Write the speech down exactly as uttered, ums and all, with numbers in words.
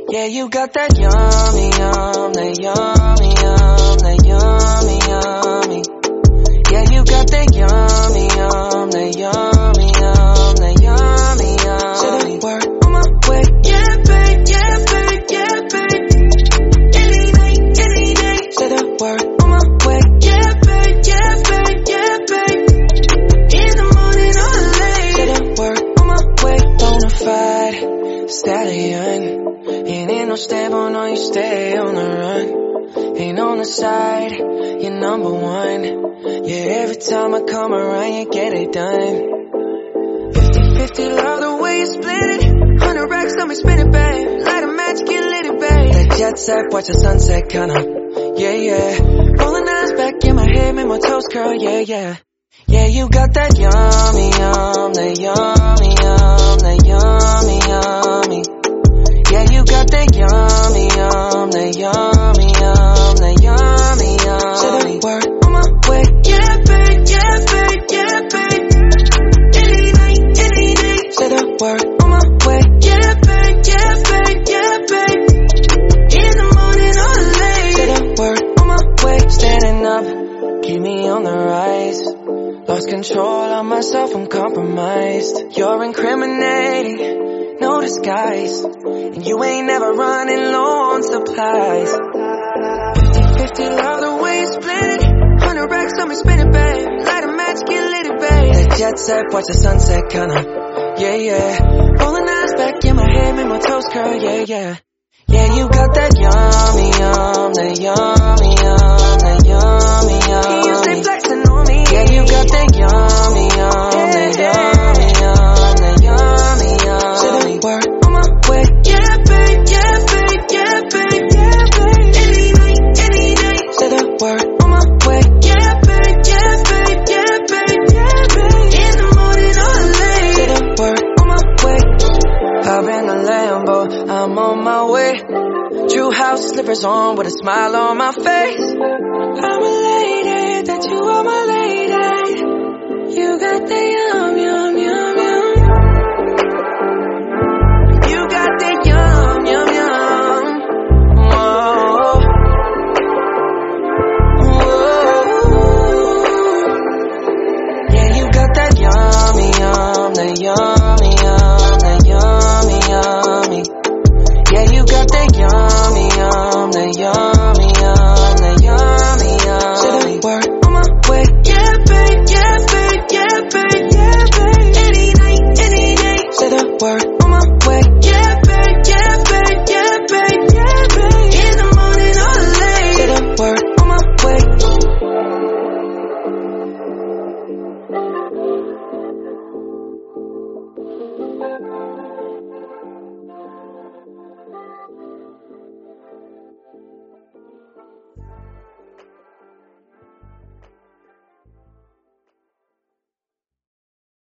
Yeah, you got that yummy, yum, that yummy, yum, that yummy, yummy. Yeah, you got that yummy, yum, that yummy, yum, that yummy, yummy. Say the word on my way. Yeah, babe, yeah, babe, yeah, babe. Any night, any day. Say the word on my way. Yeah, babe, yeah, babe, yeah, babe. In the morning or late. Say the word on my way. Bonafide stallion. Ain't in no stable, no, you stay on the run. Ain't on the side, you're number one. Yeah, every time I come around, you get it done. Fifty fifty, love the way you split it. Hundred racks, let me spin it, babe. Light a match, get lit, it, babe. That jet set, watch the sunset, kinda. Yeah, yeah. Rolling eyes back in my head, make my toes curl, yeah, yeah. Yeah, you got that yummy, yum, that yummy, yum, that yummy, yummy. Yeah, you got that yummy, yum, that yummy, yum, that yummy, yummy. Say the word on my way. Yeah, babe, yeah, babe, yeah, babe. Any night, any day. Say the word on my way. Yeah, babe, yeah, babe, yeah, babe. In the morning or late. Say the word on my way. Standing up, keep me on the rise. Lost control of myself, I'm compromised. You're incriminating, no disguise. And you ain't never running low on supplies. Fifty fifty, love the way you split it. Hundred racks, let me spin it, babe. Light a match, get lit, it, babe. That jet set, watch the sunset, kinda. Yeah, yeah. Rolling eyes back in my head, make my toes curl, yeah, yeah. Yeah, you got that yummy, yum, that yummy, yum, that yummy, yummy. You stay flexing on me. Yeah, you got that yummy, yum, that yummy, yum, that yummy, yummy. Say the word on my way. Yeah, babe, yeah, babe, yeah, babe, yeah, babe. Any night, any day. Say the word on my way. Yeah, babe, yeah, babe, yeah, babe, yeah, babe. In the morning or late. Say the word on my way. Hop in the Lambo, I'm on my way. True house slippers on with a smile on my face. I'm elated that you are my lady. You got the